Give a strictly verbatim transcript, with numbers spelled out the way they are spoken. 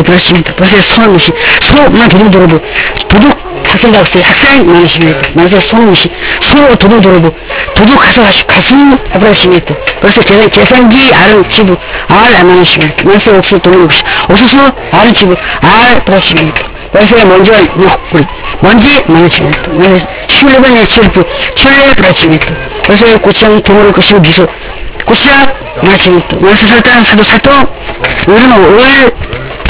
그렇습니다. 벌써 손무시 소만 도둑 들어도 도둑 학생 잡았어요. 학생 많으십니다. 만세 손무시 소 도둑 들어도 도둑 가서 가시 가수 해버렸습니다. 벌써 계산 계산기 알은 지부 알 안 많으십니다. 만세 옥수 도둑 옥수 옥수수 알은 지부 알 버렸습니다. 벌써 먼지가 우리 먼지 많으십니다. 만세 슐레번에 슐프 슐레 버렸습니다. 벌써 고추장 도모를 것이고 미소 고추장 많으십니다. 만세 설탕 사도 살도 우리는 올